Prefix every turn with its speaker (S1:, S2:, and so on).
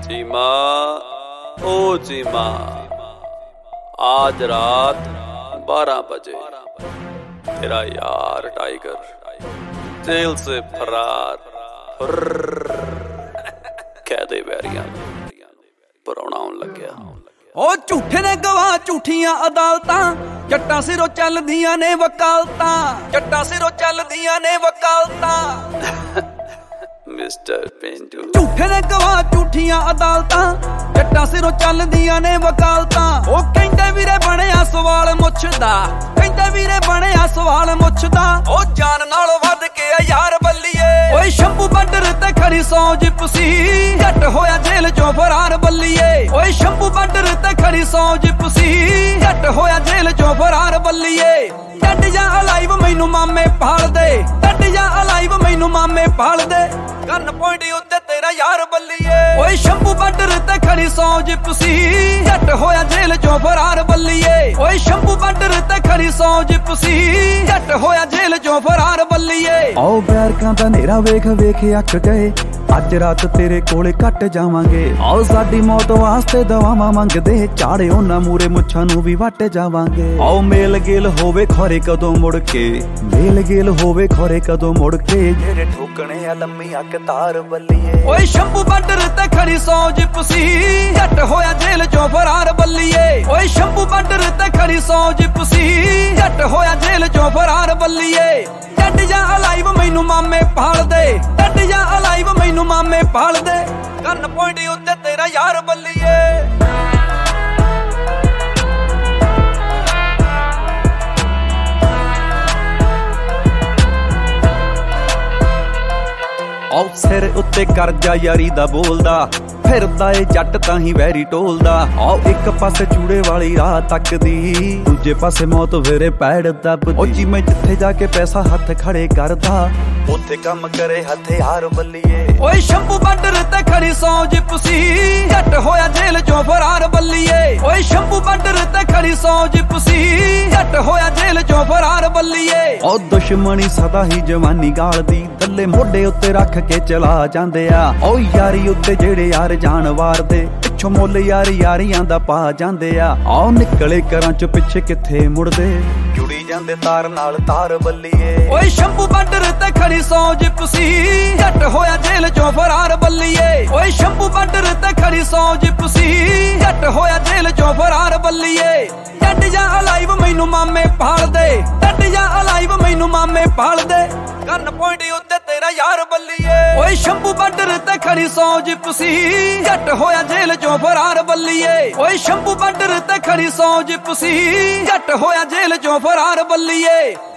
S1: चीमा ओ चीमा, आज रात 12 बजे तेरा यार टाइगर जेल से फरार कैदे बैरिया पराउणा आउण लग्या।
S2: ओ झूठे ने गवाह झूठियां अदालतां, जट्टां सिरों चलदियां ने वकालतां, जट्टां सिरों चलदियां ने वकालतां।
S1: मिस्टर पेंडू
S2: झूठे ने गवाह झूठियां अदालतां, जट्टां सिरों चलदियां ने वकालतां। ओ कहंदे वीरे बणिया सवाल मुछदा, कहंदे वीरे बणिया सवाल मुछदा। ओ जान नालों वध के यार बल्लीए, ओए शंभू बॉर्डर ते खड़ी सौ जिपसी, जट होया जेल चों फरार बल्लीए। ओए शंभू बॉर्डर ते खड़ी सौ जिपसी, जट होया जेल चों फरार बल्लीए। डड जा अलाइव मैनू मामे भाल दे, डड जा अलाइव मैनू मामे भाल दे। गन पॉइंट उत्ते तेरा यार बल्लीए। ओए शंभू बॉर्डर ते खड़ी सौ जिपसी, जट होया जेल चों फरार बल्लीए। ओए शंभू बॉर्डर ते खड़ी सौ जिपसी, जट होया जेल चों फरार बल्लीए। आओ बैरकां दा नेरा वेख वेख अक गए, अज रात तेरे कोले कट जावांगे। आओ साडी मौत वास्ते दवावां मंगदे, चाड़े उन्हां मूरे मुच्छां नूं भी वट जावांगे। आओ मेल गेल होवे खौरे कदों मुड़ के, मेल गेल होवे खौरे कदों मुड़ के, जेरे ठोकणे आ लम्मी अक तार बल्लीए। ओए शंभू बॉर्डर ते खड़ी सौ जिपसी, जट होया जेल चों फरार बल्लीए। ओए शंभू बॉर्डर ते खड़ी सौ जिपसी, जट होया जेल चों फरार बल्लीए। डड जा अलाइव मैनू मामे भाल दे, डड जा अलाइव मैनू मामे भाल दे। गन पॉइंट उत्ते तेरा यार बल्लीए। आओ सिर उत्ते करजा यारी दा बोलदा, फिरदा ए जट तां ही वैरी टोलदा। आओ एक पासे चूड़े वाली राह तकदी, दूजे पासे मौत वेरे पैड़ दबदी। ओ जी मैं जिथे जाके पैसा हथ खड़े करदा, उत्थे कम करे हथियार बल्लीए। ओए शंभू बॉर्डर ते खड़ी सौ जिपसी, जट होया जेल चों फरार बल्लीए। ओए शंभू बॉर्डर ते खड़ी सौ जिपसी, जट होया जेल चों फरार बल्लीए। ओ दुश्मनी सदा ही जवानी गालदी, दल्ले मोढे उत्ते रख के चला जांदे आ। ओ यारी उत्ते जेड़े यार जान वारदे, पिछों मुੱਲ यार यारियां दा पा जांदे आ। आओ निकले घरां चों पिछे किथे मुड़दे, जुड़ी जांदे तार नाल तार बल्लीए। ओए शंभू बॉर्डर ते खड़ी सौ जिपसी, जट होया जेल चों फरार बल्लीए। ओए शंभू बॉर्डर ते खड़ी सौ जिपसी, जट होया जेल चों फरार बल्लीए। डड जा अलाइव मैनू मामे भाल दे, डड जा अलाइव मैनू मामे भाल दे। गन पॉइंट उत्ते तेरा यार बल्लीए। ओए शंभू बॉर्डर ते खड़ी सौ जिपसी, जट होया जेल चों फरार बल्लीए। ओए शंभू बॉर्डर ते खड़ी सौ जिपसी, जट होया जेल चों फरार बल्लीए।